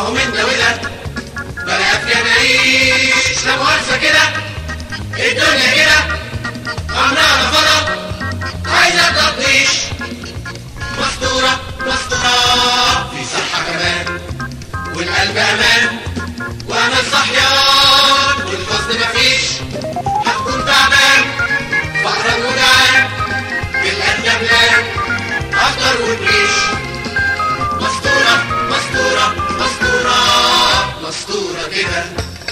وهو من ده وده بلعب يا نعيش لا مؤاخذة كده الدنيا كده عمرها فضا عايزة تطنيش مستورة مستورة في صحة كمان والقلب أمان وأنا صحيان والحزن مفيش هتكون تعبان فقرا وجعان بالقد بلان أخضر وتريش مستورة مستورة مستورة مستورة كده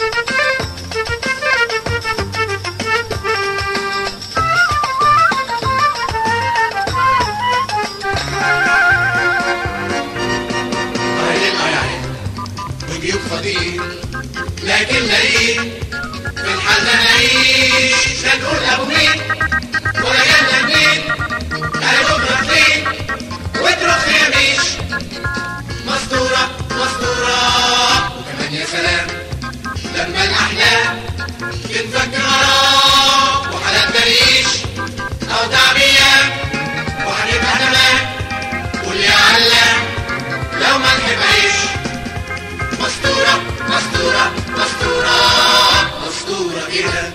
وجيوب فضيل لكن لاقيين في الحل نعيش لا نقول ابو مين ولا جنة مين انا بكره فين وتروح يا ميش مستورة مستورة وكمان يا سلام لما الاحلام تتفك غرام وحالات تريش او تعبية وهنبقى تمام قول يا علام لو ما نحبهاش مستورة مستورة مستورة مستورة كده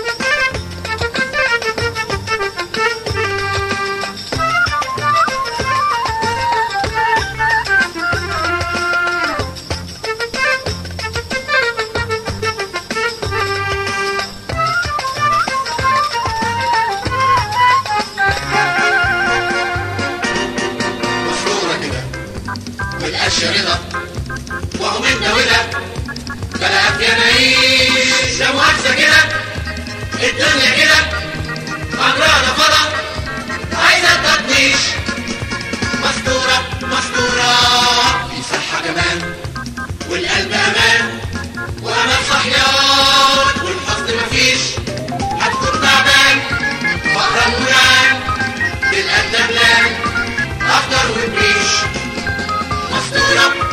مستورة كده والأشياء رضا وهو من ده وده بلعب يا نعيش لا مؤاخذة كده الدنيا كده عمرها فضا عايزة تطنيش مستورة مستورة في صحة كمان والقلب أمان وأنا صحيان والحزن مفيش هتكون تعبان فقرا وجعان بالقد بلان أخضر وبريش مستورة